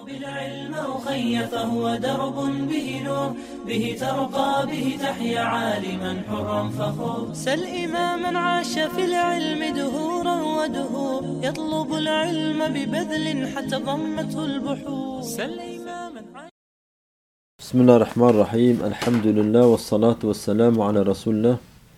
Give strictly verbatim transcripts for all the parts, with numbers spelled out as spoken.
بالعلم أخي فهو درب به نور به ترقى به تحيا عالما حرا فخور سل إماما عاش في العلم دهورا ودهور يطلب العلم ببذل حتى ضمته البحور سل إماما عاش. بسم الله الرحمن الرحيم. الحمد لله والصلاة والسلام على رسول الله.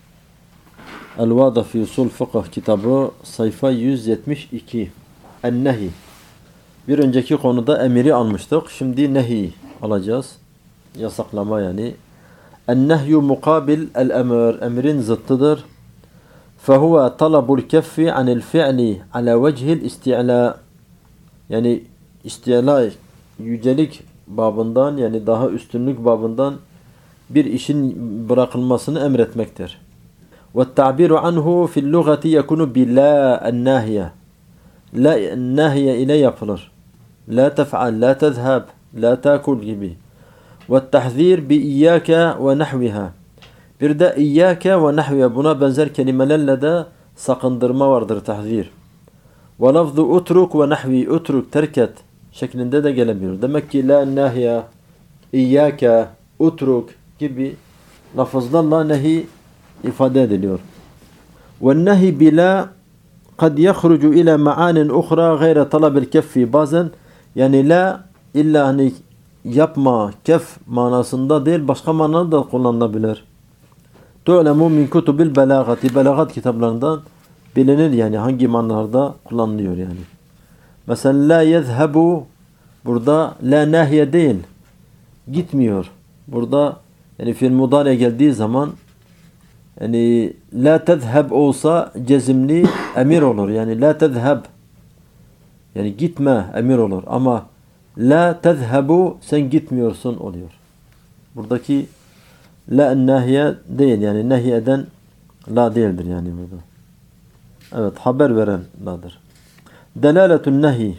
El-Vada fi Usul Fıkıh kitabı sayfa yüz yetmiş iki. En-Nehi. Bir önceki konuda emiri almıştık. Şimdi nehi alacağız. Yasaklama yani. En-Nehyu mukabil el-emir. Emrin zıttıdır. فَهُوَ طَلَبُ الْكَفِّ عَنِ الْفِعْلِ عَلَى وَجْهِ الْاِسْتِعْلَى. Yani isti'la, yücelik babından, yani daha üstünlük babından bir işin bırakılmasını emretmektir. وَالتَّعْبِيرُ عَنْهُ فِي اللُّغَةِ يَكُنُ بِلَا النَّاهِيَةِ. La nahiye ile yapılır. La tef'al, la tezhab, la takul gibi. وَالتَّحْذِيرُ بِإِيَّاكَ وَنَحْوِهَا. Bir de İyyâke ve nahviye, buna benzer kelimelerle de sakındırma vardır, tahzir. وَلَفْظُ utruk ve nahvi, utruk, terk et şeklinde de gelebilir. Demek ki la nahiye, İyyâke, utruk gibi lafızlarla nehi ifade ediliyor. وَالنَّهِ بِلَا قَدْ يَخْرُجُ إِلَى مَعَانٍ أُخْرَى غَيْرَ طَلَبِ الْكَفِّ. Bazen yani la illa hani yapma, kef manasında değil, başka manada da kullanılabilir. تُعْلَمُ مِنْ كُتُبِ الْبَلَاغَةِ. Belagat kitaplarından bilinir yani hangi manalarda kullanılıyor yani. Mesela la yezhebu, burada la nahiye değil, gitmiyor. Burada yani fiil mudariye geldiği zaman yani la tezheb olsa cezimli emir olur. Yani la tezheb, yani gitme emir olur. Ama la tezhebu, sen gitmiyorsun oluyor. Buradaki la nahiye değil, yani nehi eden la değildir yani burada. Evet, haber veren la'dır. Delaletun nehi.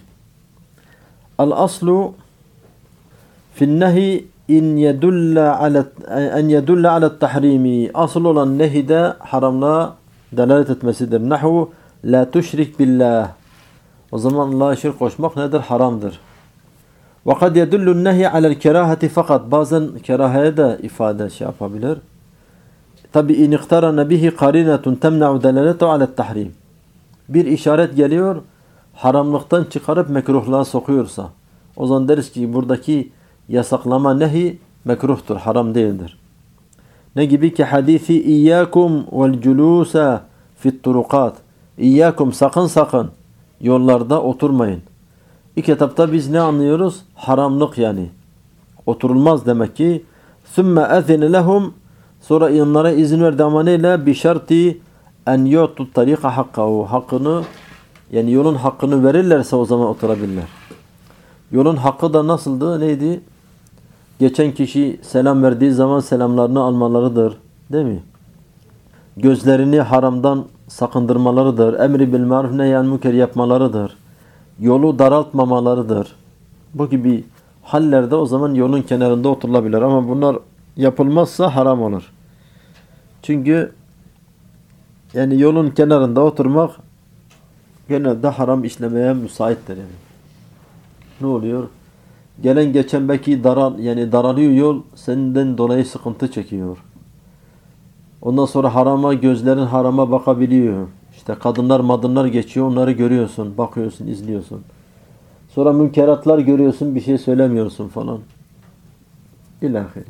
El aslu fi'n nehi in yedulla ala en yedulla ala tahrimi. Asıl olan nehide haramlığa delalet etmesidir. Nahu la tuşrik billah. O zaman Allah'a şirk koşmak nedir? Haramdır. Ve kad yedullu nehi alel kerahati, fakat bazen kerahaya da ifade şey yapabilir. Tabi in iktarana bihi qarinetun temna'u delaletu ala tahrim. Bir işaret geliyor, haramlıktan çıkarıp mekruhluğa sokuyorsa, o zaman deriz ki buradaki yasaklama nehi mekruhtur, haram değildir. Ne gibi ki hadisi İyyâkum vel culusa fit turukat. İyyâkum, sakın sakın yollarda oturmayın. İlk etapta biz ne anlıyoruz? Haramlık yani. Oturulmaz demek ki. Sümme ezine lehum, sonra onlara izin verdi ama neyle? Bi şarti en yu'tu tarika hakkahu. Hakkını, yani yolun hakkını verirlerse o zaman oturabilirler. Yolun hakkı da nasıldı? Neydi? Geçen kişi selam verdiği zaman selamlarını almalarıdır. Değil mi? Gözlerini haramdan sakındırmalarıdır. Emri bil maruf nehyen münker yapmalarıdır. Yolu daraltmamalarıdır. Bu gibi hallerde o zaman yolun kenarında oturulabilir. Ama bunlar yapılmazsa haram olur. Çünkü yani yolun kenarında oturmak genelde haram işlemeye müsaittir yani. Ne oluyor? Gelen geçen belki daral, yani daralıyor yol, senden dolayı sıkıntı çekiyor. Ondan sonra harama, gözlerin harama bakabiliyor. İşte kadınlar madınlar geçiyor, onları görüyorsun, bakıyorsun, izliyorsun. Sonra münkeratlar görüyorsun, bir şey söylemiyorsun falan. İlahiri.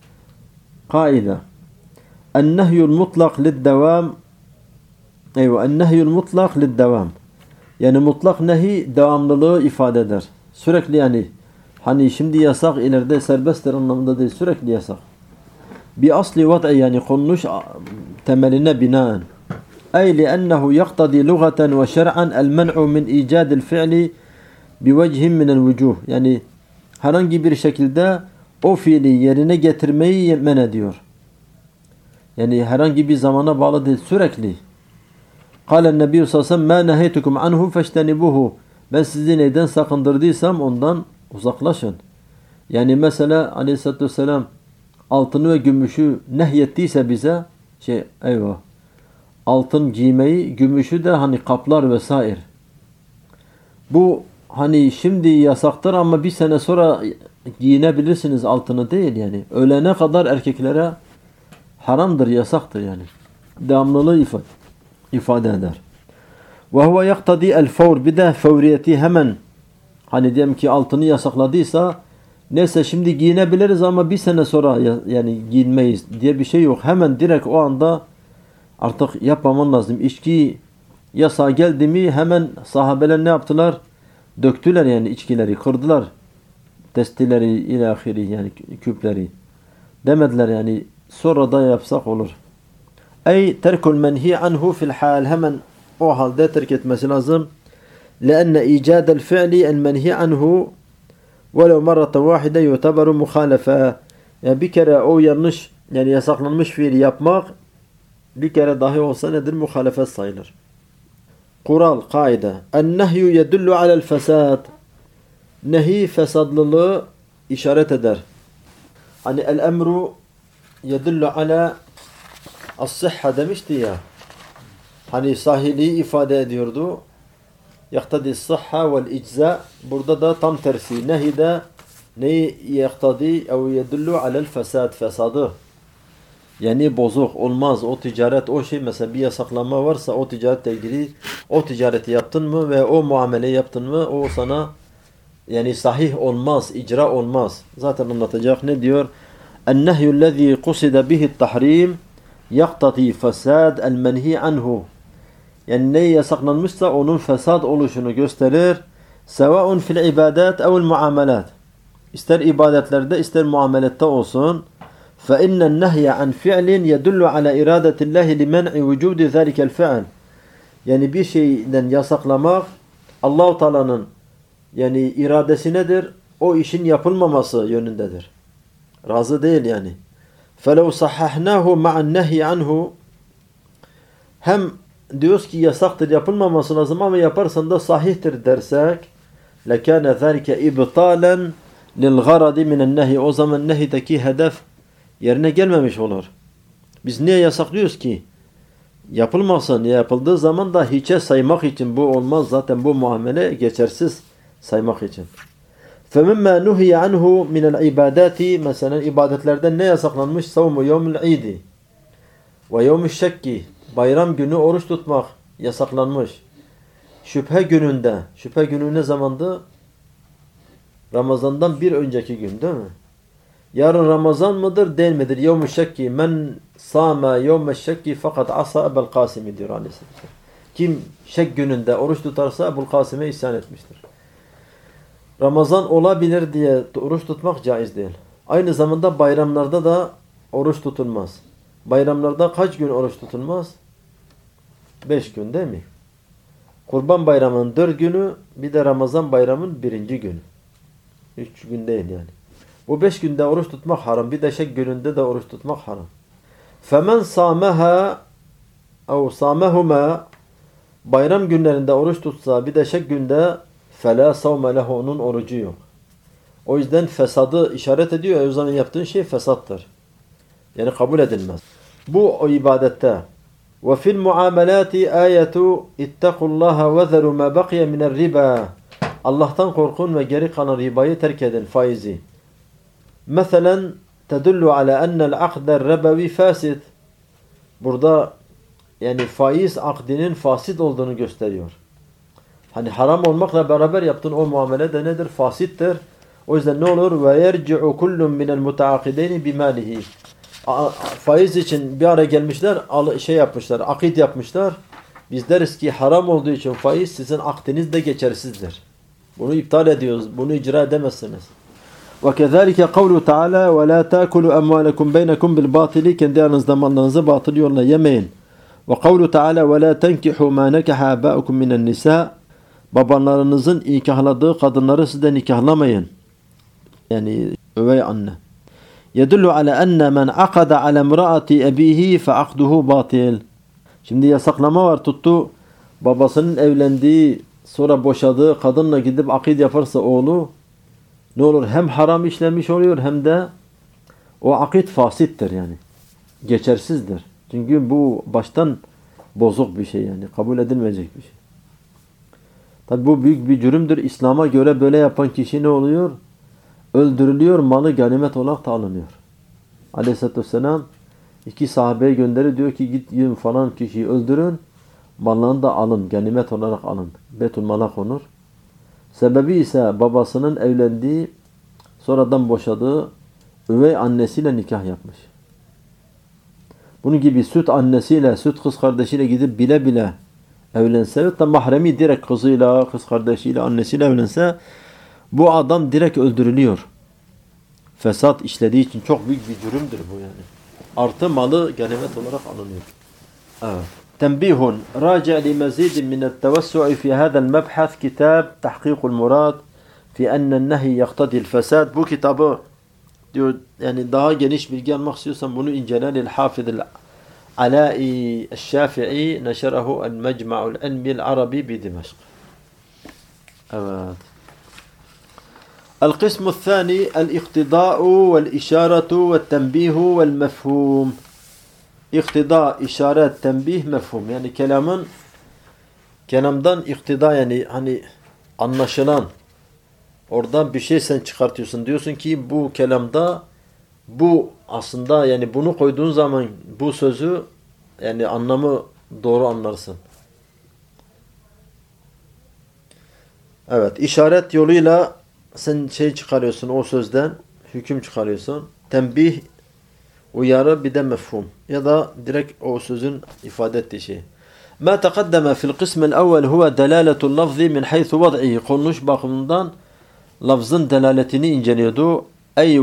Kaide. En-nehyul mutlak lid-devam. Eyvah, en-nehyul mutlak lid-devam. Yani mutlak nehi devamlılığı ifade eder. Sürekli yani hani şimdi yasak, ileride serbesttir anlamında değil, sürekli yasak. Bir asli vat'i, yani konuluş temeline binaen. Ey li'ennehu yaktadi lugaten ve şer'an el-men'u min icadil fi'li bivechin minel vücuh. Yani herhangi bir şekilde o fiili yerine getirmeyi men ediyor. Yani herhangi bir zamana bağlı değil, sürekli. Kâlen nebiyyü sallallahu aleyhi ve sellem mâ neheytukum anhu feştenibuhu. Ben sizi neyden sakındırdıysam ondan uzaklaşın. Yani mesela aleyhissalatü vesselam altını ve gümüşü nehyettiyse bize şey eyvah altın giymeyi, gümüşü de hani kaplar vesaire. Bu hani şimdi yasaktır ama bir sene sonra giyinebilirsiniz altını değil yani. Ölene kadar erkeklere haramdır, yasaktır yani. Devamlılığı ifade, ifade eder. Ve huve yaktadi el fevr, bir de fevriyeti hemen, hani diyelim ki altını yasakladıysa neyse şimdi giyinebiliriz ama bir sene sonra yani giyinmeyiz diye bir şey yok. Hemen direkt o anda artık yapmaman lazım. İçki yasağı geldi mi hemen sahabeler ne yaptılar? Döktüler yani içkileri, kırdılar. Testileri ilahiri yani küpleri. Demediler yani sonra da yapsak olur. Ey terkul menhi anhu fil hal, hemen o halde terk etmesi lazım. لأن إيجاد الفعل المنهي عنه ولو مرة واحدة يعتبر مخالفة. Yani bir kere o yanlış yani yasaklanmış fiil yapmak bir kere dahi olsa nedir? Muhalefet sayılır. Kural, kaide. En-nehyu yedullu alel fesad. Nehi fesadlılığı işaret eder. Hani el-emru yedullu ala as-sihha demişti ya. Hani sahiliği ifade ediyordu. Yaktadi as-sihha vel-icza. Burada da tam tersi. Nehi de neyi yaktadi ev yedullu alel fesad. Fesadı. Yani bozuk olmaz. O ticaret, o şey mesela bir yasaklama varsa o ticaretle ilgili o ticareti yaptın mı ve o muameleyi yaptın mı o sana yani sahih olmaz, icra olmaz. Zaten anlatacak ne diyor? En-nehyü lezî kusida bihi't-tahrim yaktadi fesad el-menhi anhu. Yani ne yasaklanmışsa onun fesad oluşunu gösterir. Sevaun fil ibadat ev'l muamelat. İster ibadetlerde ister muamelette olsun. فَإِنَّ النَّهْيَ عَنْ فِعْلٍ يَدُلُّ عَلَى اِرَادَةِ اللّٰهِ لِمَنْعِ وُجُودِ ذَلِكَ الْفِعْلِ. Yani bir şeyden yasaklamak Allah-u Teala'nın yani iradesi nedir? O işin yapılmaması yönündedir. Razı değil yani. فَلَوْ صَحَّحْنَاهُ مَعَ النَّهْيِ عَنْهُ. Hem diyoruz ki yasaktır, yapılmaması lazım ama yaparsan da sahihtir dersek لَكَانَ ذَلِكَ اِبْطَالًا لِلْغَرَدِ مِنَ النَّهْيِ. O zaman nehideki hedef yerine gelmemiş olur. Biz niye yasaklıyoruz ki? Yapılmasın. Yapıldığı zaman da hiçe saymak için bu olmaz. Zaten bu muamele geçersiz saymak için. فَمِمَّا نُهِيَ عَنْهُ مِنَ الْعِبَادَاتِ. Mesela ibadetlerden ne yasaklanmış? صَوْمُ يَوْمُ الْعِيدِ وَيَوْمُ الشَّكِّ. Bayram günü oruç tutmak yasaklanmış. Şüphe gününde. Şüphe günü ne zamandı? Ramazan'dan bir önceki gün değil mi? Yarın Ramazan mıdır değil midir? Yevm-i şekki men sâme yevm-i şekki fakat asa Ebul Kasimi diyor Aleyhisselam. Kim şek gününde oruç tutarsa Ebul Kasim'e isyan etmiştir. Ramazan olabilir diye oruç tutmak caiz değil. Aynı zamanda bayramlarda da oruç tutulmaz. Bayramlarda kaç gün oruç tutulmaz? Beş gün değil mi? Kurban bayramının dört günü, bir de Ramazan bayramının birinci günü. Üç gün değil yani. Bu beş günde oruç tutmak haram. Bir de şek gününde de oruç tutmak haram. فَمَنْ صَامَهَا اَوْ صَامَهُمَا. Bayram günlerinde oruç tutsa bir de şek günde فَلَا صَوْمَ لَهُ. Onun orucu yok. O yüzden fesadı işaret ediyor. O zaman yaptığın şey fesattır. Yani kabul edilmez. Bu o ibadette. وَفِي الْمُعَامَلَاتِ آيَةُ اِتَّقُوا اللّٰهَ وَذَرُوا مَا بَقِيَ مِنَ الرِّبَى. Allah'tan korkun ve geri kalan ribayı terk edin, faizi. Mesela tedullu ala ennel akder rebevi fasid. Burada yani faiz akdinin fasit olduğunu gösteriyor. Hani haram olmakla beraber yaptığın o muamele de nedir? Fasittir. O yüzden ne olur? Ve yerci'u kullun minel mutaakideyn bimalihi. Faiz için bir araya gelmişler, şey yapmışlar, akit yapmışlar. Biz deriz ki haram olduğu için faiz sizin akdiniz de geçersizdir. Bunu iptal ediyoruz. Bunu icra edemezsiniz. وَكَذَٰلِكَ قَوْلُ تَعَالَى وَلَا تَأْكُلُوا أَمْوَالَكُمْ بَيْنَكُمْ بِالْبَاطِلِ. Kendi aranızda mallarınızı batıl yolla yemeyin. وَقَوْلُ تَعَالَى وَلَا تَنْكِحُوا مَا نَكَحَ آبَاؤُكُمْ مِنَ النِّسَاءِ. Babalarınızın nikahladığı kadınları siz de nikahlamayın. Yani övey anne. يَدُلُّ عَلَى أَنَّ مَنْ عَقَدَ عَلَى امْرَأَةِ أَبِيهِ فَعَقْدُهُ بَاطِلٌ. Şimdi yasaklama var, tuttu. Babasının evlendiği, sonra boşadığı kadınla gidip akid yaparsa oğlu ne olur? Hem haram işlemiş oluyor hem de o akid fasittir yani. Geçersizdir. Çünkü bu baştan bozuk bir şey yani. Kabul edilmeyecek bir şey. Tabi bu büyük bir cürümdür. İslam'a göre böyle yapan kişi ne oluyor? Öldürülüyor, malı ganimet olarak da alınıyor. Aleyhisselatü Vesselam iki sahabeye gönderi, diyor ki git falan kişiyi öldürün, mallarını da alın, ganimet olarak alın. Beytülmal'a konur. Sebebi ise babasının evlendiği, sonradan boşadığı üvey annesiyle nikah yapmış. Bunun gibi süt annesiyle, süt kız kardeşiyle gidip bile bile evlense ve mahremi direkt kızıyla, kız kardeşiyle, annesiyle evlense bu adam direkt öldürülüyor. Fesat işlediği için çok büyük bir cürümdür bu yani. Artı malı ganimet olarak alınıyor. Evet. Tembihun. Raci' li mazid min et-tevessu'i fi hada'l mebhas kitab Tahqiqul Murad fi enne'n nehy yaqtadi'l fesad. Bu kitabı diyor yani daha geniş bilgi almak istiyorsan bunu incele. El-Hafiz'l Ala'i Eş-Şafii neşerahu el-Mecma'ul İlmi'l Arabi bi Dimeşk. Evet. القسم الثاني الاقتضاء والإشارة والتنبيه والمفهوم. İktida, işaret, tembih, mefhum. Yani kelamın kelamdan iktida yani hani anlaşılan oradan bir şey sen çıkartıyorsun. Diyorsun ki bu kelamda bu aslında yani bunu koyduğun zaman bu sözü yani anlamı doğru anlarsın. Evet, işaret yoluyla sen şey çıkarıyorsun o sözden, hüküm çıkarıyorsun. Tembih, uyarı, bir de mefhum. Ya da direkt o sözün ifade ettiği şey. Ma taqaddama fil kısmil evvel huve delaletul lafzi min haythu vad'ihi. Konuş bakımından lafzın delaletini inceliyordu. Ey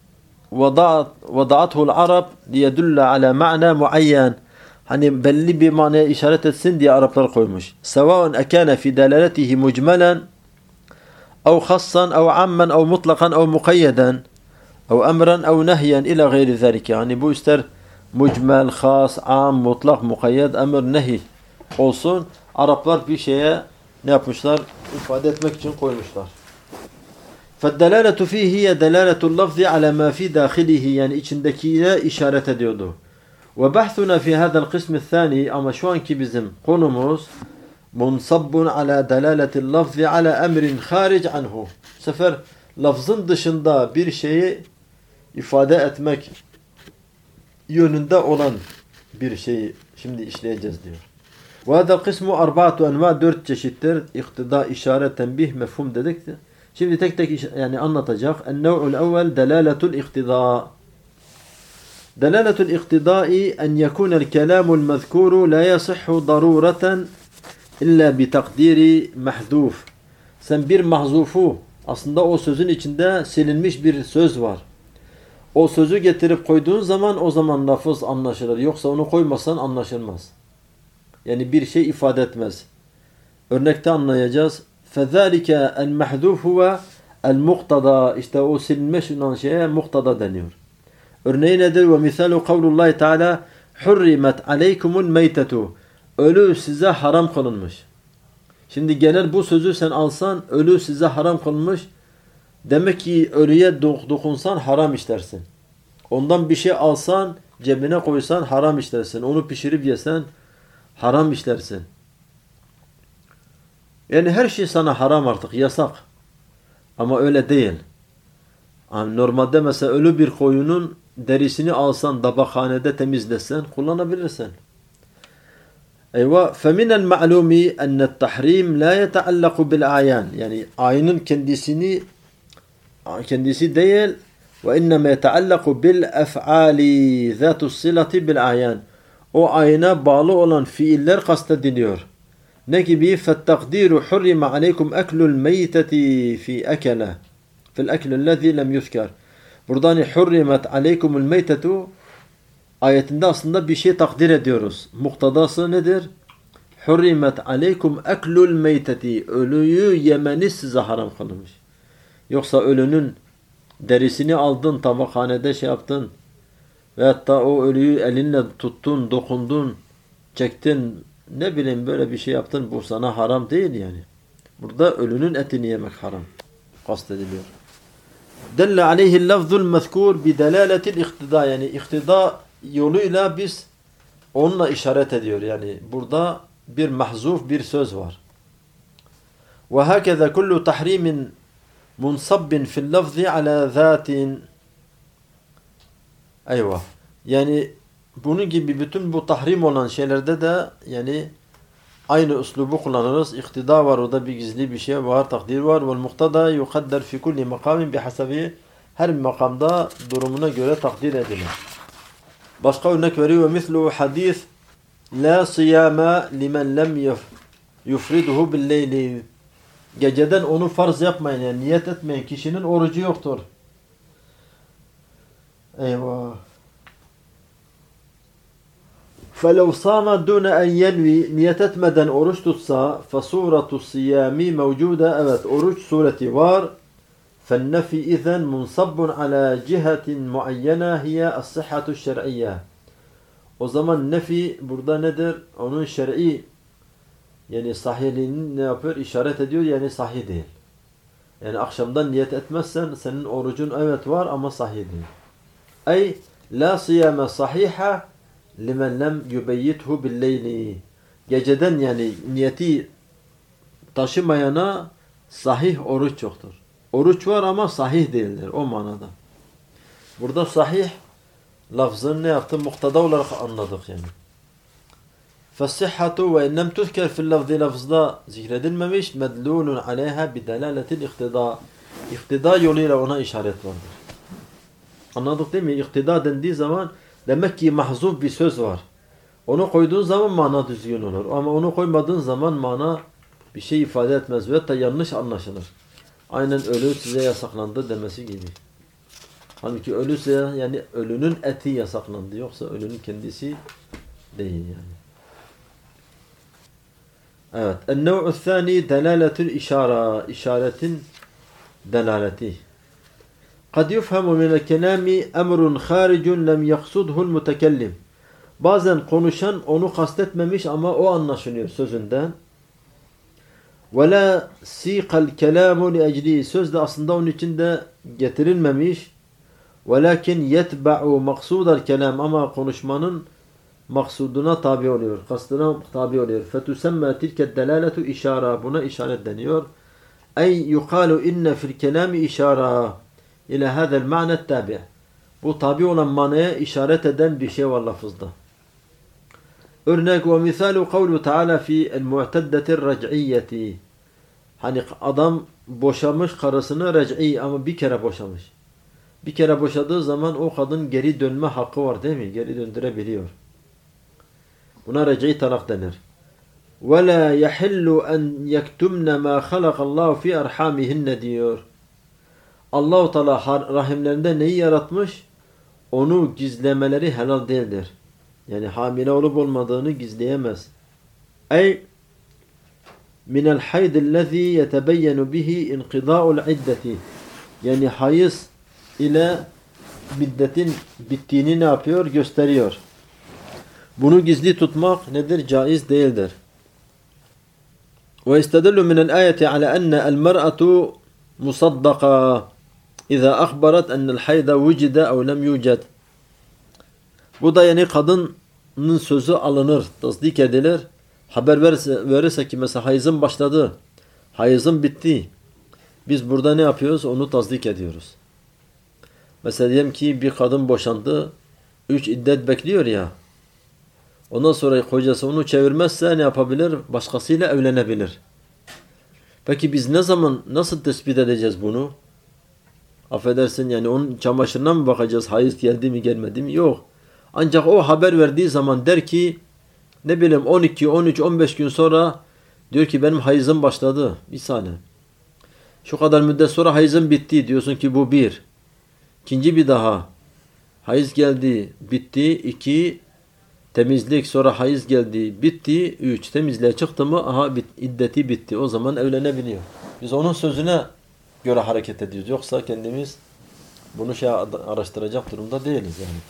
vada'athu'l Arab liyedulle ala ma'na muayyen. Hani belli bir manaya işaret etsin diye Araplar koymuş. Sevaun ekâne fi delaletihi mucmelen أو خاصا أو عاما أو مطلقا أو مقيدا أو أمرا أو نهيا إلى غير ذلك. Yani bu ister mucmel, khas, am, mutlak, mukayyed, emir, nehi olsun. Araplar bir şeye ne yapmışlar? İfade etmek için koymuşlar. فَالدَّلَالَةُ فِيهِ هِيَ دَلَالَةُ اللَّفْظِ عَلَى مَا فِي دَاخِلِهِ. Yani içindekiyle işaret ediyordu. وَبَحْثُنَا فِي هَذَا الْقِسْمِ الثَّانِي. Ama şu anki bizim konumuz munsabbun ala delaletil lafzi ala emrin haric anhu. Bu sefer lafzın dışında bir şeyi ifade etmek yönünde olan bir şeyi şimdi işleyeceğiz diyor. Ve hada kısmu arba'atu enva, dört çeşittir. İktida, işaret, tembih, mefhum dedik. Şimdi tek tek yani anlatacak. En-nev'ul evvel delaletul iktida. Delaletul iktidai en yekunel kelamul mezkuru la yasihhu darureten İlla bi takdiri mahduf. Sen bir mahzufu, aslında o sözün içinde silinmiş bir söz var. O sözü getirip koyduğun zaman o zaman lafız anlaşılır. Yoksa onu koymasan anlaşılmaz. Yani bir şey ifade etmez. Örnekte anlayacağız. فَذَٰلِكَ الْمَحْذُوفُ هُوَ الْمُقْتَضَى. İşte o silinmiş olan şeye muktada deniyor. Örneği nedir? وَمِثَالُ قَوْلُ اللّٰهِ تَعَالَى حُرِّمَتْ عَلَيْكُمُ الْمَيْتَةُ. Ölü size haram kılınmış. Şimdi genel bu sözü sen alsan, ölü size haram kılınmış. Demek ki ölüye dokunsan haram işlersin. Ondan bir şey alsan, cebine koysan haram işlersin. Onu pişirip yesen haram işlersin. Yani her şey sana haram artık, yasak. Ama öyle değil. Yani normalde mesela ölü bir koyunun derisini alsan, tabakhanede temizlesen kullanabilirsin. Eyvah, فَمِنَ الْمَعْلُومِ اَنَّ التَّحْرِيمِ لَا يَتَعَلَّقُ بِالْاَعْيَانِ. Yani ayının kendisini kendisi değil وَاِنَّمَا يَتَعَلَّقُ بِالْاَفْعَالِ ذَاتُ الصِّلَةِ بِالْاَعْيَانِ. O ayına bağlı olan fiiller kastediliyor. Ne gibi? فَالتَّقْدِيرُ حُرِّمَ عَلَيْكُمْ اَكْلُ الْمَيْتَةِ فِي اَكَلَ فِي الْاَكْلِ الَّذ۪ي لَمْ يُذْكَرْ. Buradan حُرِّمَتْ عَلَيْكُمُ الْمَيْتَةُ ayetinde aslında bir şey takdir ediyoruz. Muktadası nedir? Hurrimet aleykum eklul meyteti. Ölüyü yemeniz size haram kılınmış. Yoksa ölünün derisini aldın, tabakhanede şey yaptın veyahut da o ölüyü elinle tuttun, dokundun, çektin, ne bileyim böyle bir şey yaptın, bu sana haram değil yani. Burada ölünün etini yemek haram kastediliyor. Delle aleyhil lafzul mezkur bi delaletil iktida. Yani iktida yoluyla biz onunla işaret ediyor. Yani burada bir mahzuf bir söz var. وهكذا كل تحريم منصب في اللفظ على ذات. Eyvah. Yani bunun gibi bütün bu tahrim olan şeylerde de yani aynı üslubu kullanırız. İktida var, orada bir gizli bir şey var, takdir var. Vel muqtada yukadder fi kulli makamin bihasabi. Her makamda durumuna göre takdir edilir. Başka örnek veriyor. Mislu hadis la siyama limen lem yufriduhu billeyli. Geceden onu farz yapmayan, yani niyet etmeyen kişinin orucu yoktur. Eyvah. فَلَوْ صَامَ دُونَ اَنْ يَنْوِي niyet etmeden oruç tutsa فَصُورَةُ الصِّيَامِ مَوْجُودَ evet oruç sureti var. فَالنَّفِي اِذَنْ مُنْصَبٌ عَلَى جِهَةٍ مُعَيَّنَةٍ هِيَ الصِّحَّةُ الشَّرْعِيَّةِ. O zaman nefi burada nedir? Onun şer'i yani sahihliğini ne yapıyor? İşaret ediyor, yani sahih değil. Yani akşamdan niyet etmezsen senin orucun evet var ama sahih değil. Ey la siyame sahiha limen lem yubeyyithu billeyli. Geceden yani niyeti taşımayana sahih oruç yoktur. Oruç var ama sahih değildir o manada. Burada sahih lafzını ne yaptı? Muktada olarak anladık yani. فَالصِّحَّةُ وَاِنَّمْ تُذْكَرْ فِي اللَّفْظِ lafızda zikredilmemiş مَدْلُولٌ عَلَيْهَا بِدَلَالَةِ الْاِقْتِدَى. İktida yoluyla ona işaret vardır. Anladık değil mi? İktida dendiği zaman demek ki mahzuf bir söz var. Onu koyduğun zaman mana düzgün olur. Ama onu koymadığın zaman mana bir şey ifade etmez ve da yanlış anlaşılır. Aynen ölü size yasaklandı demesi gibi. Halbuki ölü size yani ölünün eti yasaklandı. Yoksa ölünün kendisi değil yani. Evet. El-nev'u thani delaletul işara. İşaretin delaleti. Kad yufhamu minel kelami emrun haricun lem yaksudhul mutekellim. Bazen konuşan onu kastetmemiş ama o anlaşılıyor sözünden. Ve la siqal kelamu li ecli. Söz de aslında onun için de getirilmemiş. Velakin yetba'u maksudal kelam. Ama konuşmanın maksuduna tabi oluyor. Kastına tabi oluyor. Fetusemme tilke delaletu işara. Buna işaret deniyor. Ey yukalu inne fil kelami işara. İlâ hâzel ma'net tabi'. Bu tabi olan manaya işaret eden bir şey var lafızda. Örnek ve misalu kavlu Teala fi el-mu'teddetir rac'iyyeti. Hani adam boşamış karısını rac'i ama bir kere boşamış. Bir kere boşadığı zaman o kadın geri dönme hakkı var değil mi? Geri döndürebiliyor. Buna rac'i talak denir. وَلَا يَحِلُّ أَنْ يَكْتُمْنَ مَا خَلَقَ اللّٰهُ فِي أَرْحَامِهِنَّ diyor. Allah-u Teala rahimlerinde neyi yaratmış? Onu gizlemeleri helal değildir. Yani hamile olup olmadığını gizleyemez. Ey minel haydillezî yetebeyyenu bihi inqidâ'ul iddeti. Yani hayız ile müddetin bittiğini ne yapıyor? Gösteriyor. Bunu gizli tutmak nedir? Caiz değildir. Ve istedillu minel ayeti ala enne el mer'atu musaddaka İza akhbarat enel hayda vucide ev lem yuced. Bu da yani kadının sözü alınır, tasdik edilir. Haber verirse, verirse ki mesela hayızın başladı, hayızın bitti. Biz burada ne yapıyoruz? Onu tasdik ediyoruz. Mesela diyelim ki bir kadın boşandı, üç iddet bekliyor ya. Ondan sonra kocası onu çevirmezse ne yapabilir? Başkasıyla evlenebilir. Peki biz ne zaman, nasıl tespit edeceğiz bunu? Affedersin yani onun çamaşırına mı bakacağız? Hayız geldi mi gelmedi mi? Yok. Ancak o haber verdiği zaman der ki ne bileyim on iki, on üç, on beş gün sonra diyor ki benim hayızım başladı. Bir saniye. Şu kadar müddet sonra hayızım bitti. Diyorsun ki bu bir. İkinci bir daha. Hayız geldi. Bitti. İki. Temizlik. Sonra hayız geldi. Bitti. Üç. Temizliğe çıktı mı? Aha bit, iddeti bitti. O zaman evlenebiliyor. Biz onun sözüne göre hareket ediyoruz. Yoksa kendimiz bunu şey araştıracak durumda değiliz yani.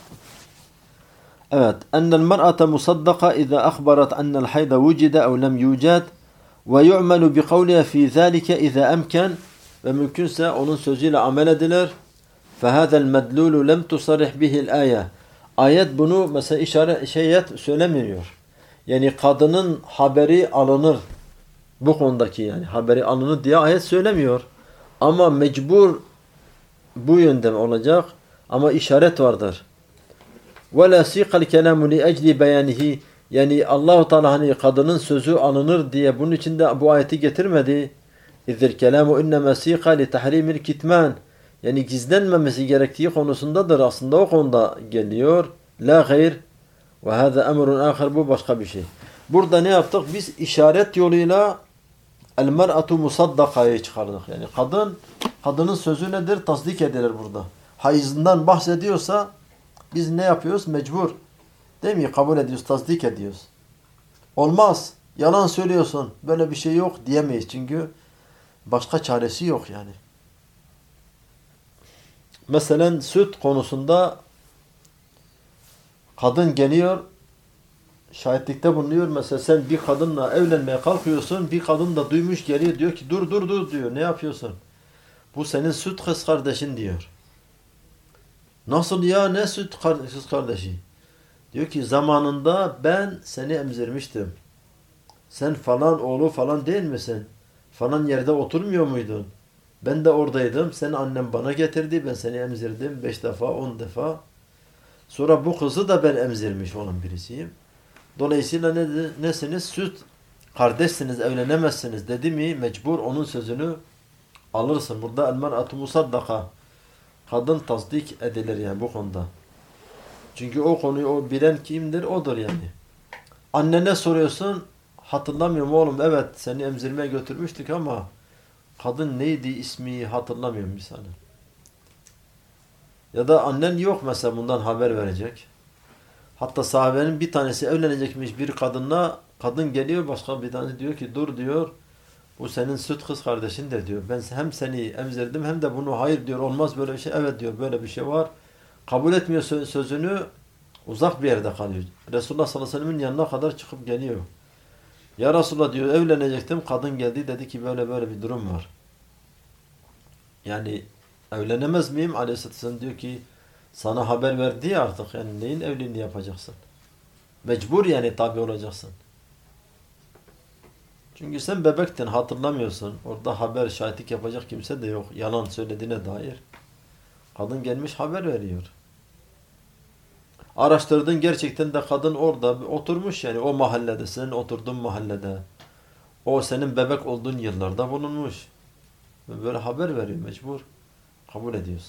Evet. Ennel mer'ate musaddaka iza akhbarat ennel hayda vucide ev lem yucad ve yu'melu bi kavliha fi zalike iza emken ve mümkünse onun sözüyle amel edilir. Fehâzel medlûlu lem tusarih bihil ayet. Ayet bunu mesela işaret şeyet söylemiyor. Yani kadının haberi alınır. Bu konudaki yani haberi alınır diye ayet söylemiyor. Ama mecbur bu yönden olacak. Ama işaret vardır. وَلَا سِيقَ الْكَلَامُ لِأَجْلِ بَيَانِهِ Yani Allah-u Teala hani kadının sözü alınır diye bunun için de bu ayeti getirmedi. اِذِ الْكَلَامُ اِنَّمَا سِيقَ لِتَحْرِيمِ الْكِتْمَانِ Yani gizlenmemesi gerektiği konusundadır. Aslında o konuda geliyor. La gayr. Ve hâzâ emrun âkhir. Bu başka bir şey. Burada ne yaptık? Biz işaret yoluyla el-mer'atu musaddakayı çıkardık. Yani kadın, kadının sözü nedir? Tasdik edilir burada. Hayızından bahsediyorsa biz ne yapıyoruz? Mecbur. Değil mi? Kabul ediyoruz, tasdik ediyoruz. Olmaz. Yalan söylüyorsun. Böyle bir şey yok diyemeyiz. Çünkü başka çaresi yok yani. Mesela süt konusunda kadın geliyor, şahitlikte bulunuyor. Mesela sen bir kadınla evlenmeye kalkıyorsun, bir kadın da duymuş geliyor diyor ki dur dur dur diyor. Ne yapıyorsun? Bu senin süt kız kardeşin diyor. Nasıl ya, ne süt kız kardeşi? Diyor ki zamanında ben seni emzirmiştim. Sen falan oğlu falan değil misin? Falan yerde oturmuyor muydun? Ben de oradaydım. Sen annem bana getirdi. Ben seni emzirdim. Beş defa, on defa. Sonra bu kızı da ben emzirmiş olan birisiyim. Dolayısıyla ne, nesiniz? Süt kardeşsiniz, evlenemezsiniz dedi mi mecbur onun sözünü alırsın. Burada el-mer'atu musaddaka. Kadın tasdik edilir yani bu konuda. Çünkü o konuyu o bilen kimdir? Odur yani. Annene soruyorsun, hatırlamıyorum oğlum, evet seni emzirmeye götürmüştük ama kadın neydi ismi hatırlamıyorum misali. Ya da annen yok mesela bundan haber verecek. Hatta sahabenin bir tanesi evlenecekmiş bir kadınla, kadın geliyor başka bir tanesi diyor ki dur diyor, bu senin süt kız kardeşindir diyor. Ben hem seni emzirdim hem de bunu hayır diyor, olmaz böyle bir şey. Evet diyor, böyle bir şey var. Kabul etmiyor sözünü, uzak bir yerde kalıyor. Resulullah sallallahu aleyhi ve sellem'in yanına kadar çıkıp geliyor. Ya Resulullah diyor, evlenecektim, kadın geldi dedi ki böyle böyle bir durum var. Yani evlenemez miyim? Aleyhisselatü vesselam diyor ki sana haber verdi ya artık, yani neyin evliliğini yapacaksın? Mecbur yani tabi olacaksın. Çünkü sen bebektin, hatırlamıyorsun. Orada haber, şahitlik yapacak kimse de yok. Yalan söylediğine dair. Kadın gelmiş haber veriyor. Araştırdın, gerçekten de kadın orada oturmuş yani o mahallede, senin oturduğun mahallede. O senin bebek olduğun yıllarda bulunmuş. Böyle haber veriyor, mecbur. Kabul ediyorsun.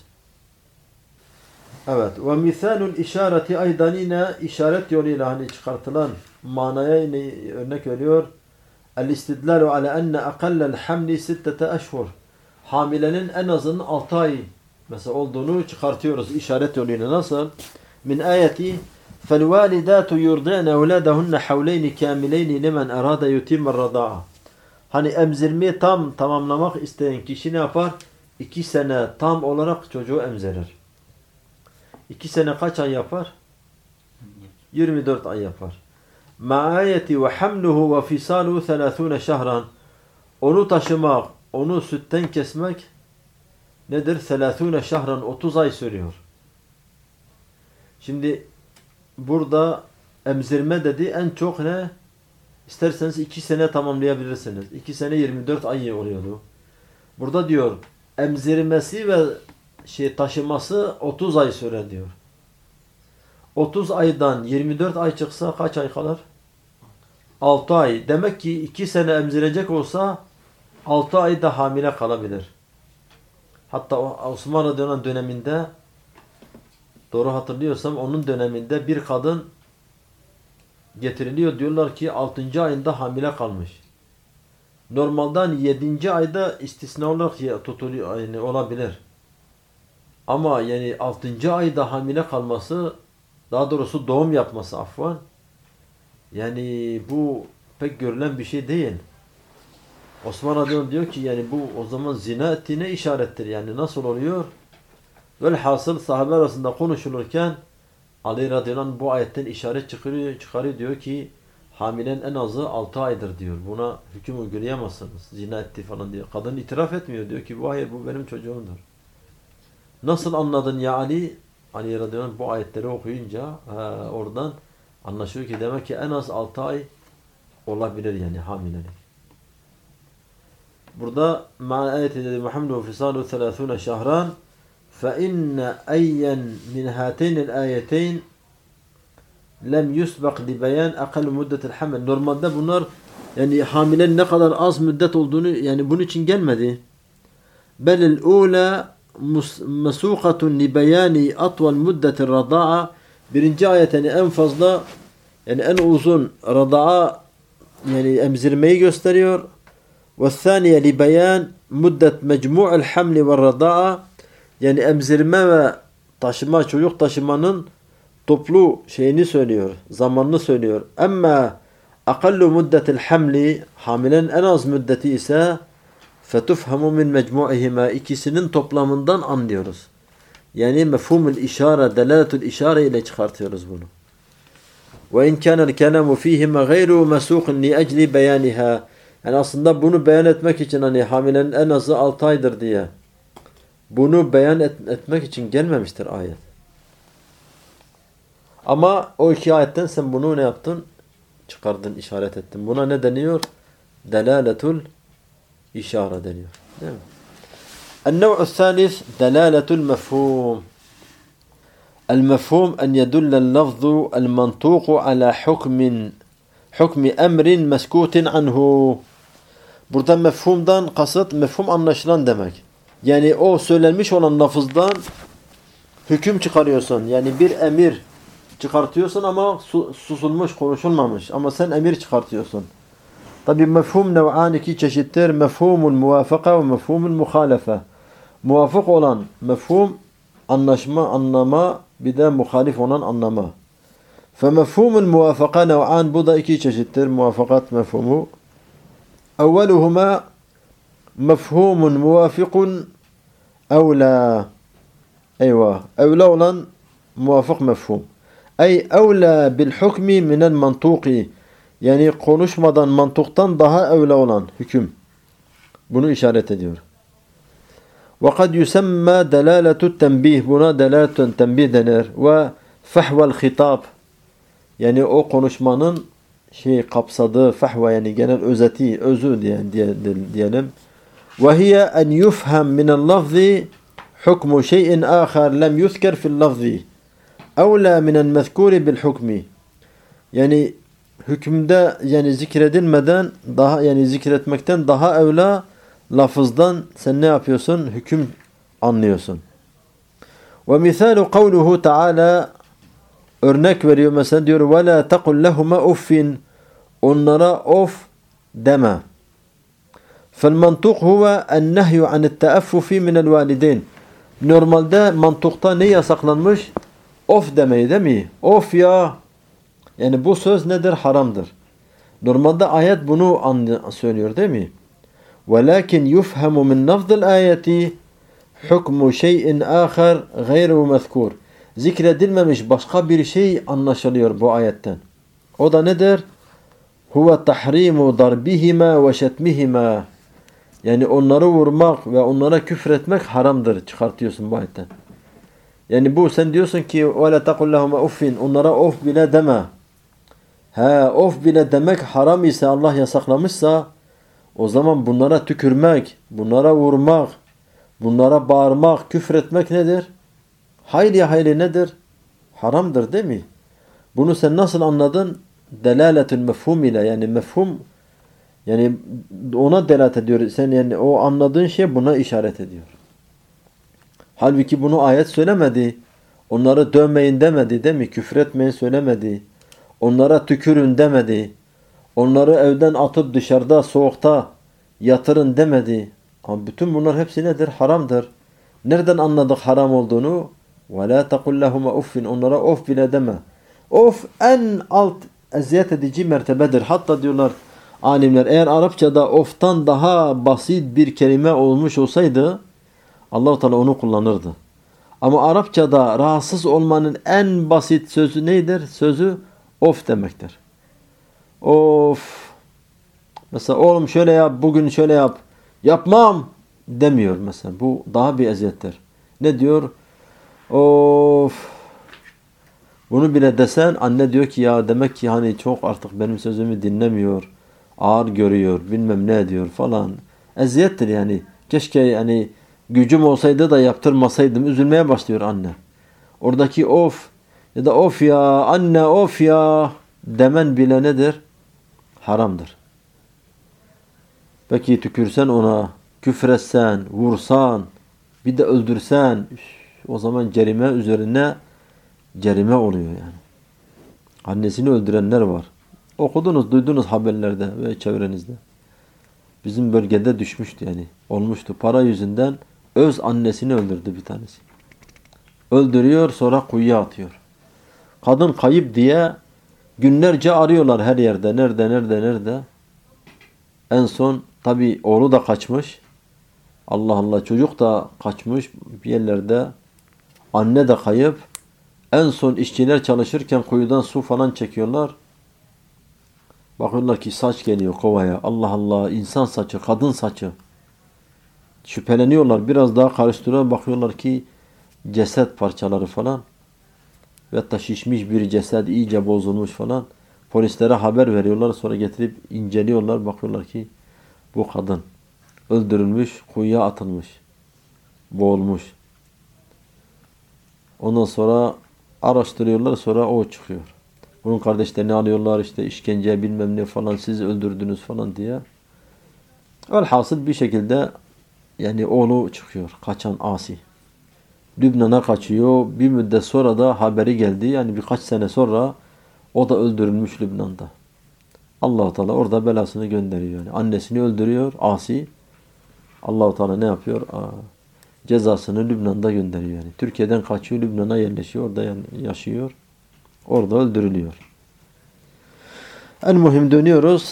Evet. Ve misalul işareti aydan yine işaret yoluyla hani çıkartılan manaya yine örnek veriyor. El-istidlalu ala enne akallel hamli sittete eşhur. Hamilenin en azından altı ay mesela olduğunu çıkartıyoruz işaret yoluyla. Nasıl? Min ayeti فَالْوَالِدَاتُ يُرْضِعْنَ اَوْلَادَهُنَّ حَوْلَيْنِ كَامِلَيْنِ لِمَنْ اَرَادَ يُتِيمَ الرَّضَاءَ. Hani emzirmeyi tam tamamlamak isteyen kişi ne yapar? İki sene tam olarak çocuğu emzirir. İki sene kaç ay yapar? yirmi dört ay yapar. Ma'ayeti ve hamluhu ve fisaluhu selâthûne şehran. Onu taşımak, onu sütten kesmek nedir? selâthûne şehran, otuz ay sürüyor. Şimdi burada emzirme dedi, en çok ne? İsterseniz iki sene tamamlayabilirsiniz. iki sene yirmi dört ay oluyordu. Burada diyor emzirmesi ve şey taşıması otuz ay sürer diyor. otuz aydan yirmi dört ay çıksa kaç ay kalır? altı ay. Demek ki iki sene emzirecek olsa altı ay da hamile kalabilir. Hatta Osman radıyallahu anh döneminde, doğru hatırlıyorsam onun döneminde bir kadın getiriliyor, diyorlar ki altıncı ayında hamile kalmış. Normalden yedinci ayda istisna olarak tutuluyor yani olabilir. Ama yani altıncı ayda hamile kalması, daha doğrusu doğum yapması afvan, yani bu pek görülen bir şey değil. Osman radıyallahu anh diyor ki yani bu o zaman zina ettiğine işarettir. Yani nasıl oluyor? Velhasıl sahabe arasında konuşulurken Ali radıyallahu anh bu ayetten işaret çıkarıyor, çıkarıyor diyor ki hamilen en azı altı aydır diyor. Buna hüküm uygulayamazsınız. Zina etti falan diyor. Kadın itiraf etmiyor. Diyor ki bu hayır, bu benim çocuğumdur. Nasıl anladın ya Ali? Ali radıyallahu anh bu ayetleri okuyunca ha, oradan anlaşıyor ki demek ki en az altı ay olabilir yani hamilelik. burada ma'a ayeti dedi Muhammed ve fisalu thelathune şahran fe inne ayyen min hataynil ayeteyn lem yusbaq li beyan aqall muddetil haml. Normalde bunlar yani hamilenin ne kadar az müddet olduğunu yani bunun için gelmedi. Belil ula mesukatun li beyani atval muddetir rada'a. Birinci ayet yani en fazla yani en uzun rada'a yani emzirmeyi gösteriyor. Ve thaniye li beyan muddet mecmu'el hamli ve rada'a. Yani emzirme ve taşıma, çocuk taşımanın toplu şeyini söylüyor, zamanını söylüyor. Ama akallu muddetil hamli, hamilenin en az müddeti ise fetufhamu min mecmu'ihima, ikisinin toplamından anlıyoruz. Yani mefhumul işare, delaletul işare ile çıkartıyoruz bunu. Ve in kânel kelâmu fîhima gayru mesûkun li ecli beyaniha. Yani aslında bunu beyan etmek için hani hamilenin en azı altı aydır diye bunu beyan et, etmek için gelmemiştir ayet. Ama o iki ayetten sen bunu ne yaptın? Çıkardın, işaret ettin. Buna ne deniyor? Delaletul işare deniyor. Değil mi? El-nev'u s-salis delaletul mefhum. El-mefhum en yedullel lafzu el-mantuqu ala hukmin hukmi emrin meskutin anhu. Burada mefhumdan kasıt mefhum anlaşılan demek. Yani o söylenmiş olan lafızdan hüküm çıkarıyorsun. Yani bir emir çıkartıyorsun ama susulmuş, konuşulmamış. Ama sen emir çıkartıyorsun. Tabi mefhum nev'an iki çeşittir. Mefhumul muvafaka ve mefhumul muhalefe. Muvafık olan mefhum anlaşma, anlama, bir de muhalif olan anlama. Fe mefhumul muvafaka nev'an, bu da iki çeşittir. Muvafakat mefhumu. Evveluhuma mefhumun muvafikun evla. Eyvah. Evla olan muvafık mefhum. Ey evla bil hukmi minel mantuki. Yani konuşmadan, mantuktan daha evla olan hüküm. Bunu işaret ediyor. Ve kad yusemma delaletut tembih. Buna delaletun tembih denir. Ve fehvel hitab. Yani o konuşmanın şey kapsadığı fehve yani genel özeti, özü diye, diye, diyelim. Ve hiye en yufhem minel lafzi hukmu şeyin ahar lem yuzker fil lafzi. Evla minel mezkuri bil hukmi. Yani hükümde yani zikredilmeden daha yani zikretmekten daha evla lafızdan sen ne yapıyorsun? Hüküm anlıyorsun. Ve misalu kavluhu Teala, örnek veriyor mesela, diyor ve la taqul lehuma uffin, onlara of deme. Fel mantuk huve en nehyu anit teaffufi minel valideyn. Normalde mantukta ne yasaklanmış? Of demeyi, değil mi? Of ya. Yani bu söz nedir? Haramdır. Normalde ayet bunu söylüyor, değil mi? Velakin yufhamu min lafzil ayeti hukmu şeyin ahar gayru mezkur. Zikredilmemiş başka bir şey anlaşılıyor bu ayetten. O da nedir? Huve tahrimu darbihima ve şetmihima. Yani onları vurmak ve onlara küfretmek haramdır. Çıkartıyorsun bu ayetten. Yani bu sen diyorsun ki وَلَا تَقُلْ لَهُمَا uffin, onlara of bile deme. He, of bile demek haram ise, Allah yasaklamışsa, o zaman bunlara tükürmek, bunlara vurmak, bunlara bağırmak, küfretmek nedir? Hayli hayli nedir? Haramdır, değil mi? Bunu sen nasıl anladın? Delaletül mefhum ile, yani mefhum yani ona delalet ediyor. Sen yani o anladığın şey buna işaret ediyor. Halbuki bunu ayet söylemedi. Onları dövmeyin demedi, değil mi? Küfretmeyin söylemedi. Onlara tükürün demedi. Onları evden atıp dışarıda, soğukta yatırın demedi. Ama bütün bunlar hepsi nedir? Haramdır. Nereden anladık haram olduğunu? وَلَا تَقُلْ لَهُمَا uffin, onlara of bile deme. Of en alt eziyet edici mertebedir. Hatta diyorlar alimler, eğer Arapçada oftan daha basit bir kelime olmuş olsaydı Allah-u Teala onu kullanırdı. Ama Arapçada rahatsız olmanın en basit sözü nedir? Sözü of demektir. Of. Mesela oğlum şöyle yap, bugün şöyle yap. Yapmam demiyor mesela. Bu daha bir eziyettir. Ne diyor? Of. Bunu bile desen anne diyor ki ya demek ki hani çok artık benim sözümü dinlemiyor. Ağır görüyor, bilmem ne diyor falan. eziyettir yani. Keşke yani gücüm olsaydı da yaptırmasaydım. Üzülmeye başlıyor anne. Oradaki of ya da of ya anne of ya demen bile nedir? Haramdır. Peki tükürsen ona, küfretsen, vursan, bir de öldürsen, o zaman cerime üzerine cerime oluyor yani. Annesini öldürenler var. Okudunuz, duydunuz haberlerde ve çevrenizde. Bizim bölgede düşmüştü yani. Olmuştu. Para yüzünden öz annesini öldürdü bir tanesi. Öldürüyor, sonra kuyuya atıyor. Kadın kayıp diye günlerce arıyorlar her yerde. Nerede, nerede, nerede? En son tabii oğlu da kaçmış. Allah Allah, çocuk da kaçmış bir yerlerde. Anne de kayıp. En son işçiler çalışırken kuyudan su falan çekiyorlar. Bakıyorlar ki saç geliyor kovaya. Allah Allah, insan saçı, kadın saçı. Şüpheleniyorlar. Biraz daha karıştırıyorlar. Bakıyorlar ki ceset parçaları falan. Ve hatta şişmiş bir ceset, iyice bozulmuş falan. Polislere haber veriyorlar. Sonra getirip inceliyorlar. Bakıyorlar ki bu kadın öldürülmüş, kuyuya atılmış. Boğulmuş. Ondan sonra araştırıyorlar. Sonra o çıkıyor. Bunun kardeşlerini alıyorlar, işte işkence bilmem ne falan, siz öldürdünüz falan diye. Velhasıl bir şekilde yani oğlu çıkıyor. Kaçan asi. Lübnan'a kaçıyor. Bir müddet sonra da haberi geldi. Yani birkaç sene sonra o da öldürülmüş Lübnan'da. Allah-u Teala orada belasını gönderiyor. Yani annesini öldürüyor asi. Allah-u Teala ne yapıyor? Aa, cezasını Lübnan'da gönderiyor. Yani Türkiye'den kaçıyor, Lübnan'a yerleşiyor. Orada yaşıyor. Orada öldürülüyor. En muhim dönüyoruz.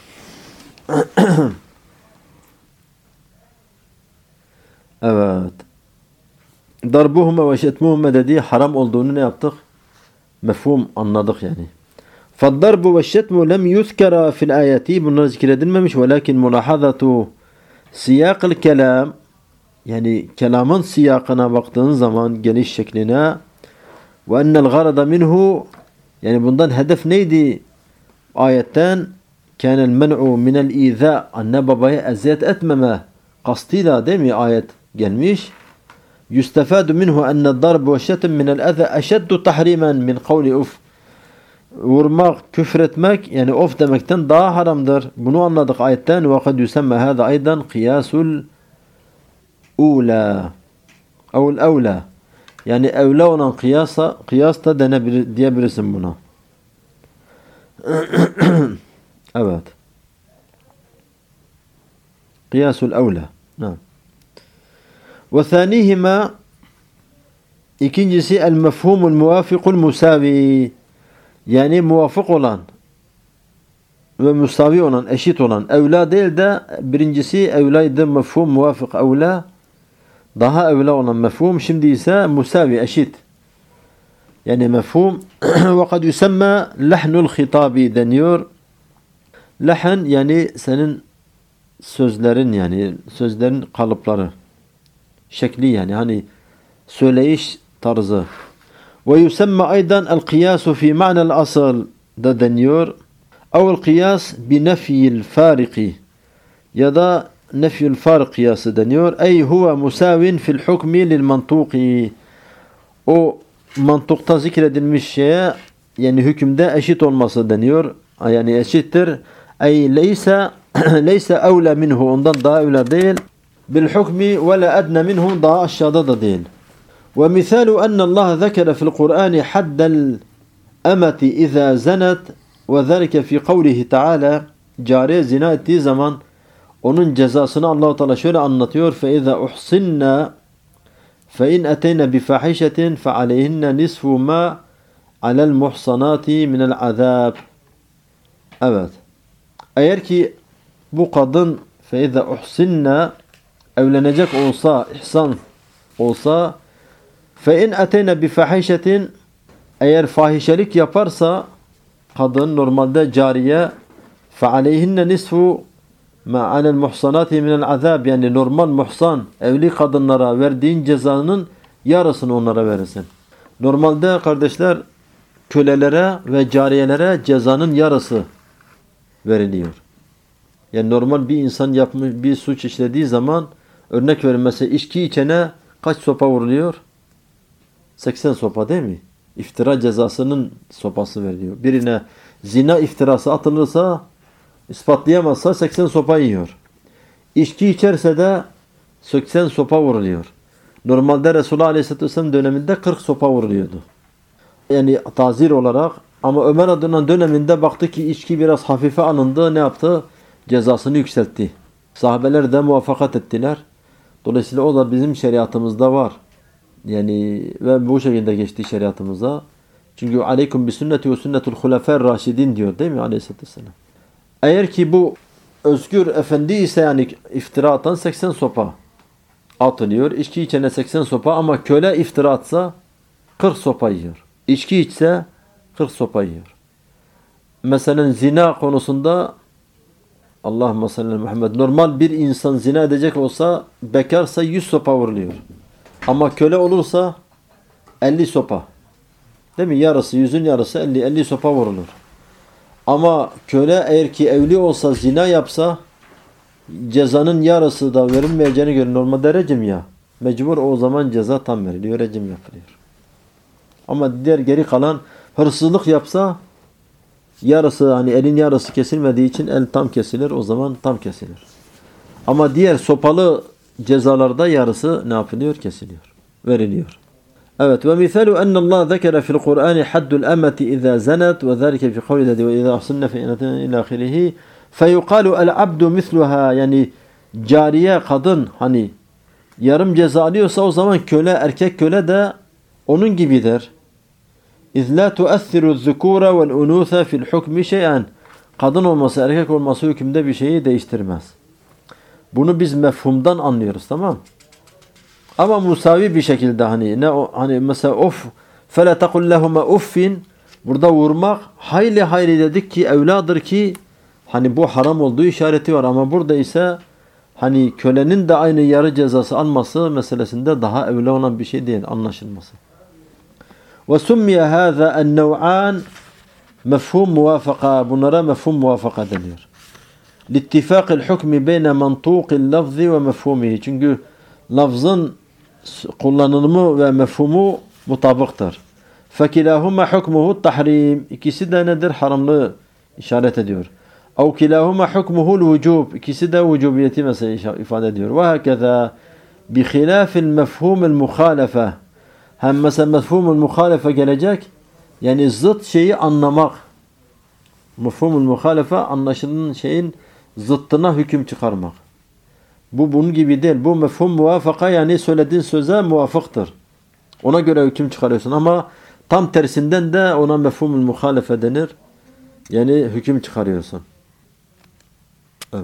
Evet. Darbuhuma ve şetmuhuma dediği haram olduğunu ne yaptık? Mefhum anladık yani. Faddarbu ve şetmu lem yuzkara fil ayeti. Bunlar zikredilmemiş. Velakin mulahazatu siyakil kelam, yani kelamın siyakına baktığın zaman, geniş şekline, ve ennel garada minhu, yani bundan hedef neydi? Ayetten kânel men'u minel izâ, anne babaya eziyet etmeme kastıyla değil mi ayet gelmiş? Yustefâdu minhu enne darb ve şetim minel ezâ eşeddu tahrimen min kavli uf. Vurmak, küfretmek yani of demekten daha haramdır. Bunu anladık ayetten. Ve kad yusemme hâzâ aydan kıyasul ula evl evla, yani evla olan kıyasa, kıyas da denebilir, diyebilirsin buna. Evet. Kıyasul evla. Ve thanihima, ikincisi el mefhumul muvafikul musavi, yani muvafık olan ve musavi olan, eşit olan. Evla değil de birincisi evlaydı, mefhum muvafık evla. Daha evla olan mefhum, şimdi ise musavi, eşit. Yani mefhum ve kad yusemma lahnul hitabi deniyor. Lahn yani senin sözlerin, yani sözlerin kalıpları. Şekli yani hani söyleyiş tarzı. Ve yusemma aydan el kıyasu fi ma'nel asıl da deniyor. Ev el kıyas bi nefyil fariki, ya da nefyül fark kıyası deniyor. Ey huve musavin fil hukmi lil mantuki. O mantukta zikredilmiş şeye yani hükümde eşit olması deniyor. Yani eşittir. Ey leyse leyse evle minhu, ondan daha evle değil. Bil hukmi ve la edne minhu, daha aşağıda da değil. Ve misalu enne Allah zekere fil Kur'an haddel emeti iza zenet ve zalike fi kavlihi Teala, cariye zina ettiği zaman onun cezasını Allah-u Teala şöyle anlatıyor. فَاِذَا اُحْصِنَّا فَاِنْ اَتَيْنَ بِفَاحِشَةٍ فَعَلَيْهِنَّ نِصْفُ مَا عَلَى الْمُحْصَنَاتِ مِنَ الْعَذَابِ. Evet. Eğer ki bu kadın فَاِذَا اُحْصِنَّا evlenecek olsa, ihsan olsa, فَاِنْ اَتَيْنَ بِفَاحِشَةٍ eğer fahişelik yaparsa kadın, normalde cariye, فَعَلَيْهِنَّ نِصْفُ ma alel muhsanati minel azab, yani normal muhsan evli kadınlara verdiğin cezanın yarısını onlara verirsin. Normalde kardeşler kölelere ve cariyelere cezanın yarısı veriliyor. Yani normal bir insan yapmış bir suç işlediği zaman örnek verin mesela içki içene kaç sopa vuruluyor? seksen sopa değil mi? İftira cezasının sopası veriliyor. Birine zina iftirası atılırsa ispatlayamazsa seksen sopa yiyor. İçki içerse de seksen sopa vuruluyor. Normalde Resulullah Aleyhisselatü Vesselam döneminde kırk sopa vuruluyordu. Yani tazir olarak, ama Ömer adının döneminde baktı ki içki biraz hafife alındı. Ne yaptı? Cezasını yükseltti. Sahabeler de muvaffakat ettiler. Dolayısıyla o da bizim şeriatımızda var. Yani ve bu şekilde geçti şeriatımıza. Çünkü aleykum bi sünneti ve sünnetul hulefâ'r raşidin diyor değil mi Aleyhisselatü Vesselam? Eğer ki bu özgür efendi ise yani iftira atan seksen sopa atılıyor. İçki içene seksen sopa, ama köle iftira atsa kırk sopa yiyor. İçki içse kırk sopa yiyor. Mesela zina konusunda Allahümme salli ala Muhammed, normal bir insan zina edecek olsa bekarsa yüz sopa vuruluyor. Ama köle olursa elli sopa. Değil mi? Yarısı, yüzün yarısı elli, elli sopa vurulur. Ama köle eğer ki evli olsa, zina yapsa cezanın yarısı da verilmeyeceğine göre normalde rejim ya. Mecbur o zaman ceza tam veriliyor, rejim yapılıyor. Ama diğer geri kalan hırsızlık yapsa yarısı, hani elin yarısı kesilmediği için el tam kesilir, o zaman tam kesilir. Ama diğer sopalı cezalarda yarısı ne yapılıyor? Kesiliyor, veriliyor. Evet, ve misalu enne Allah zekere fil Kur'an haddul amati iza zanat ve zalike fi kavlihi ve iza ahsanna fi inatin ila ahirih feyuqalu el abdu misluha, yani cariye kadın hani yarım ceza alıyorsa o zaman köle, erkek köle de onun gibidir. İz la tu'assiru z-zukura vel unusa fil hukmi şey'an, kadın olması erkek olması hükümde bir şeyi değiştirmez. Bunu biz mefhumdan anlıyoruz, tamam? Ama musavi bir şekilde hani ne o, hani mesela of fela taqul lehuma uffin, burada vurmak hayli hayli dedik ki evladır ki hani bu haram olduğu işareti var, ama burada ise hani kölenin de aynı yarı cezası alması meselesinde daha evla olan bir şey değil, anlaşılması. Ve summiye hâzâ en-nev'ân mefhum muvafaka, bunlara mefhum muvafaka deniyor. Littifâkil hukmi beyne mantuqil lafzi ve mefhumihi, çünkü lafzın kullanılımı ve mefhumu mutabıktır. Fekilahuma hukmuhu tahrim, ikisi de nedir? Haramlığı işaret ediyor. Ev kilahuma hukmuhul vücub, ikisi de vücubiyeti mesela ifade ediyor. Ve hakeza bi khilafil mefhumil muhalefe, hem mesela mefhumul muhalefe gelecek, yani zıt şeyi anlamak. Mefhumul muhalefe anlaşılan şeyin zıttına hüküm çıkarmak. Bu bunun gibi değil. Bu mefhum muvafaka, yani söylediğin söze muvafıktır. Ona göre hüküm çıkarıyorsun, ama tam tersinden de ona mefhumul muhalefe denir. Yani hüküm çıkarıyorsun. Evet.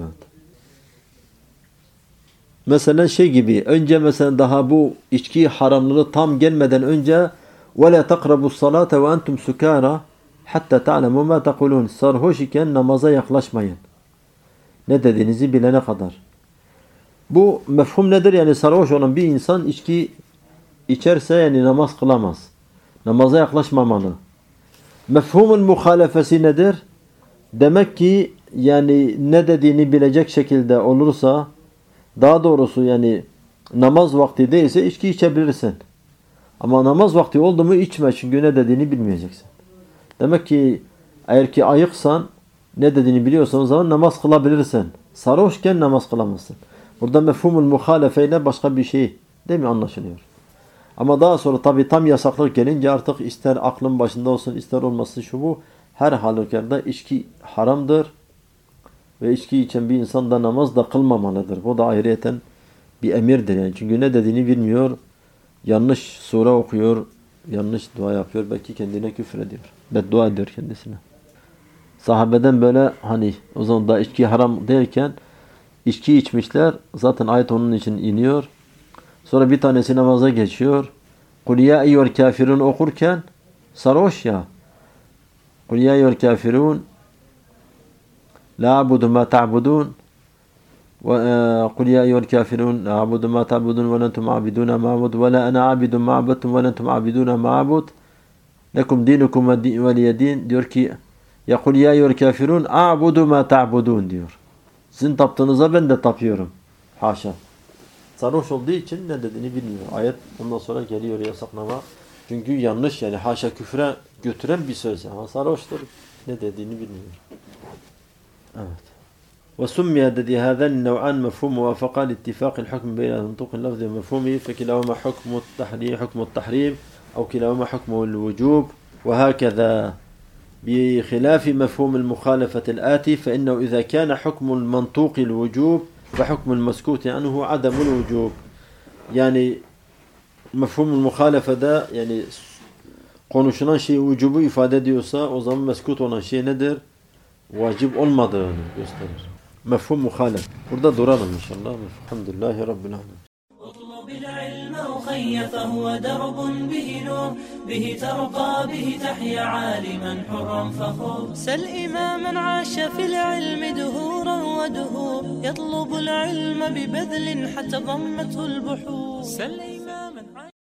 Mesela şey gibi, önce mesela daha bu içki haramlığı tam gelmeden önce وَلَا تَقْرَبُوا الصَّلَاةَ وَاَنْتُمْ سُكَارًا حَتَّى تَعْلَمُوا مَا تَقُولُونَ, sarhoş iken namaza yaklaşmayın. Ne dediğinizi bilene kadar. Bu mefhum nedir? Yani sarhoş olan bir insan içki içerse yani namaz kılamaz. Namaza yaklaşmamalı. Mefhumul muhalefesi nedir? Demek ki yani ne dediğini bilecek şekilde olursa, daha doğrusu yani namaz vakti değilse içki içebilirsin. Ama namaz vakti oldu mu içme, çünkü ne dediğini bilmeyeceksin. Demek ki eğer ki ayıksan, ne dediğini biliyorsan o zaman namaz kılabilirsin. Sarhoşken namaz kılamazsın. Burada mefhumul muhalefeyle başka bir şey değil mi anlaşılıyor? Ama daha sonra tabi tam yasaklık gelince artık ister aklın başında olsun ister olmasın şu bu, her halükarda içki haramdır. Ve içki içen bir insan da namaz da kılmamalıdır. Bu da ayrıyeten bir emirdir yani. Çünkü ne dediğini bilmiyor. Yanlış sure okuyor. Yanlış dua yapıyor. Belki kendine küfür ediyor. Beddua ediyor kendisine. Sahabeden böyle hani o zaman da içki haram derken içki içmişler. Zaten ayet onun için iniyor. Sonra bir tanesi namaza geçiyor. Kul ya eyyuhel kafirun okurken sarhoş ya. Kul ya eyyuhel kafirun la a'budu ma ta'budun ve kul ya eyyuhel kafirun la a'budu ma ta'budun ve lentum a'biduna ma a'bud ve la ana a'bidun ma a'budtum ve lentum a'biduna ma a'bud lekum dinukum ve liyedin, diyor ki ya kul ya eyyuhel kafirun a'budu ma ta'budun diyor. Sizin taptığınıza ben de tapıyorum. Haşa. Sarhoş olduğu için ne dediğini bilmiyor. Ayet ondan sonra geliyor yasaklama. Çünkü yanlış yani haşa küfre götüren bir söz. Ama sarhoştur. Ne dediğini bilmiyor. Evet. وسمي الذي هذان النوعان مفهوم موافقة لاتفاق الحكم بين منطوق اللفظ ومفهومه فكلاهما حكم التحريم حكم التحريم أو كلاهما حكم الوجوب وهكذا بخلاف مفهوم المخالفة الآتي فإنه إذا كان حكم المنطوق الوجوب فحكم المسكوت عنه عدم الوجوب. Yani mefhumul muhalefe de yani konuşulan şey vücubu ifade ediyorsa o zaman meskut olan şey nedir? Vacip olmadığını gösterir. Mefhum muhalef. Burada duralım inşallah. Elhamdülillahi Rabbil alemin. اطلب العلم أخي فهو درب به نور به ترقى به تحيا عالما حرا فخور سل إماما عاش في العلم دهورا ودهور يطلب العلم ببذل حتى ضمته البحور سل